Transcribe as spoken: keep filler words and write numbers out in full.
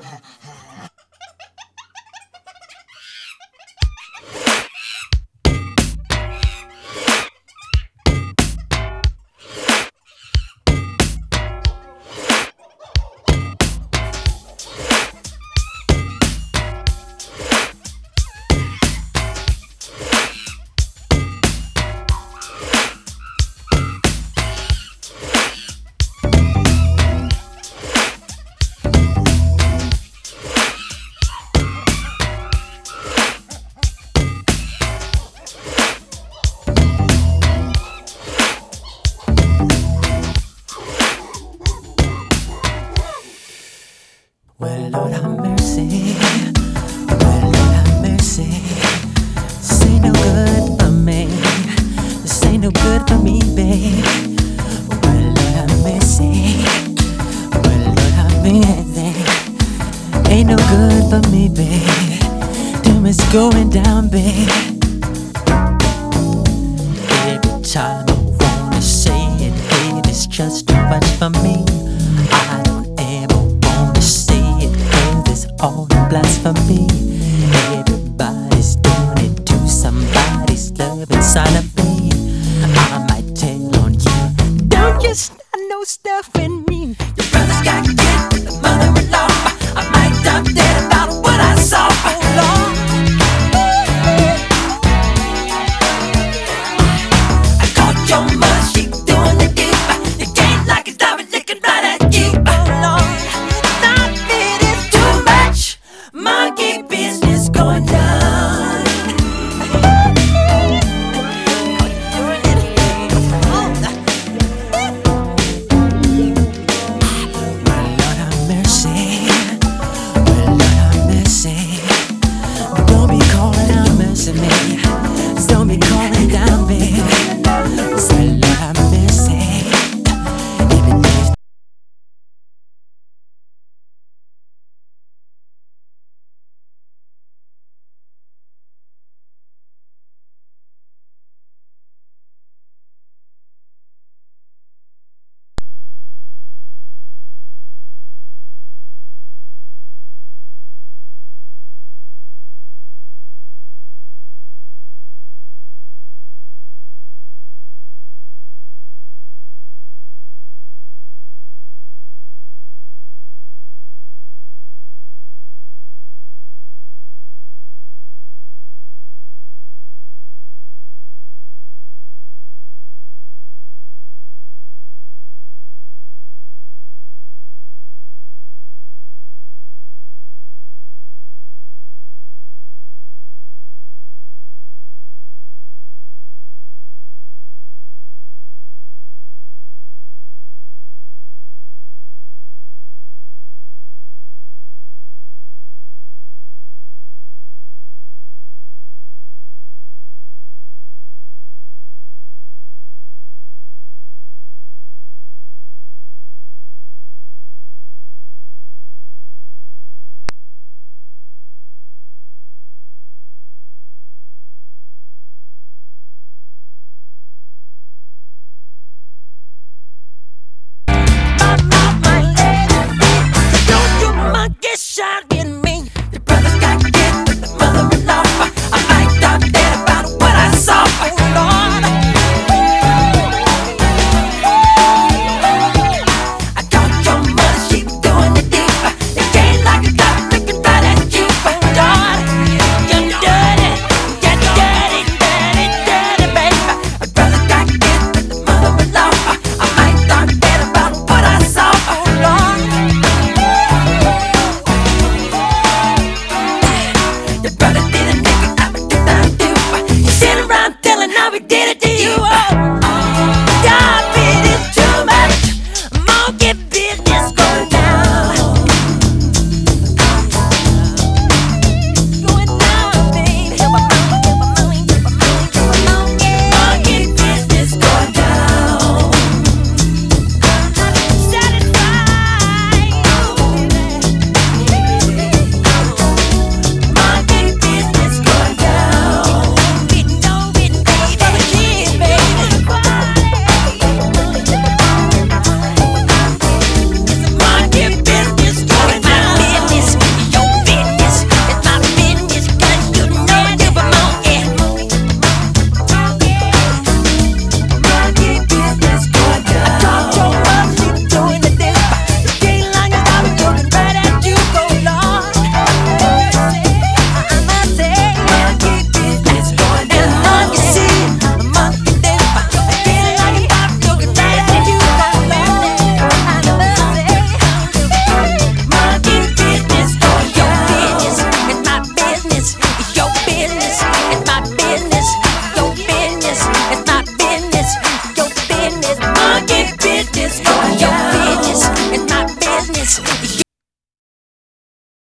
Well, Lord have mercy. Well, Lord have mercy. This ain't no good for me. This ain't no good for me, babe. Well, Lord have mercy. Well, Lord have mercy. Ain't no good for me, babe. Too much going down, babe. Every time I wanna say it, babe, it's just too much for me. I don't ever wanna say it, 'cause it's all blasphemy. Everybody's doing it to somebody's love inside of me. I might tell on you, don't you start no stuff in me. Your brother's got kids with the mother-in-law. I might drop dead about what I saw. Oh, Lord. I caught your mother, she doing the deep. You can't like it, stop it, looking right at you. Oh, Lord, stop it, it's too much. Monkey business going down. Well, Lord have mercy. Well, Lord have mercy. Don't be calling out mercy, me. Don't be calling down, baby. Well, Lord have mercy. Every day's my, my, my lady. Don't you monkey shine in